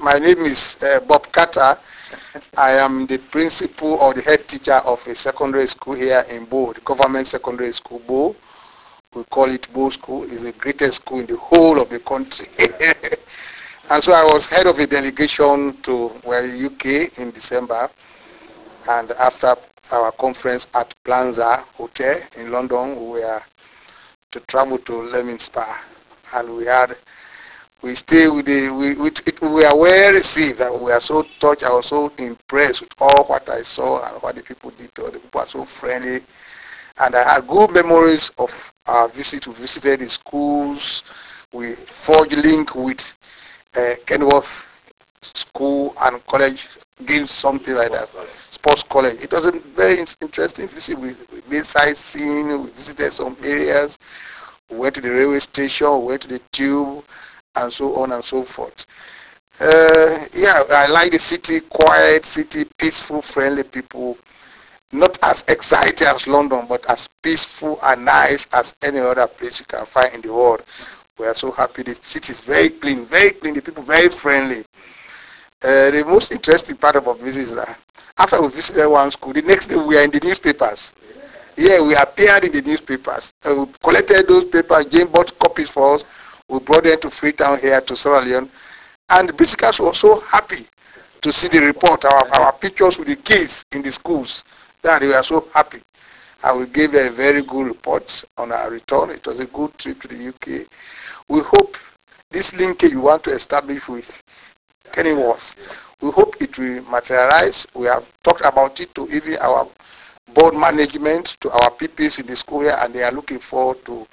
My name is Bob Carter. I am the principal or the head teacher of a secondary school here in Bo, the government secondary school, Bo. We call it Bo School. It's the greatest school in the whole of the country. And so I was head of a delegation to UK in December. And after our conference at Plaza Hotel in London, we were to travel to Leominster. And we stayed with we were well received, and we were so touched. I was so impressed with all what I saw and what the people did. The people are so friendly, and I had good memories of our visit. We visited the schools. We forged link with Kenworth School and College, Games, something like that. Sports College. It was a very interesting visit. We made sightseeing. We visited some areas. We went to the railway station. We went to the tube, and so on and so forth. Yeah, I like the city, quiet city, peaceful, friendly people. Not as excited as London, but as peaceful and nice as any other place you can find in the world. We are so happy. The city is very clean, the people very friendly. The most interesting part of our visit is that after we visited one school, the next day we are in the newspapers. Yeah, we appeared in the newspapers. We collected those papers. Jane bought copies for us. We brought them to Freetown here to Sierra Leone. And the Britishers were so happy to see the report, our pictures with the kids in the schools. That they were so happy. And we gave a very good report on our return. It was a good trip to the UK. We hope this linkage we want to establish with Kenilworth, we hope it will materialize. We have talked about it to even our board management, to our PPs in the school here, and they are looking forward to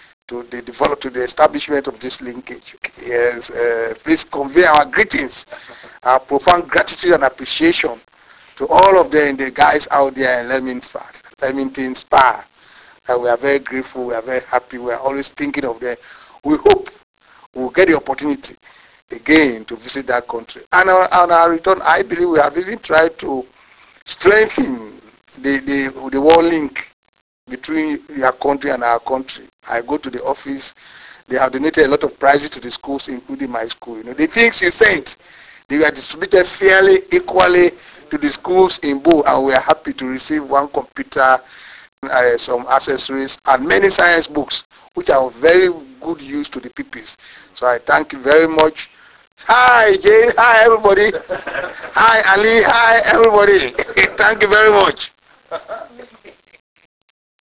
the establishment of this linkage. Yes, please convey our greetings, our profound gratitude and appreciation to all of them, the guys out there in Leamington Spa. We are very grateful, we are very happy, we are always thinking of them. We hope we'll get the opportunity again to visit that country. And on our return, I believe we have even tried to strengthen the world link between your country and our country. I go to the office, they have donated a lot of prizes to the schools, including my school. You know, the things you sent, they were distributed fairly, equally to the schools in Bo, and we are happy to receive one computer, some accessories, and many science books, which are of very good use to the pupils. So I thank you very much. Hi, Jane. Hi, everybody. Hi, Ali. Hi, everybody. Thank you very much.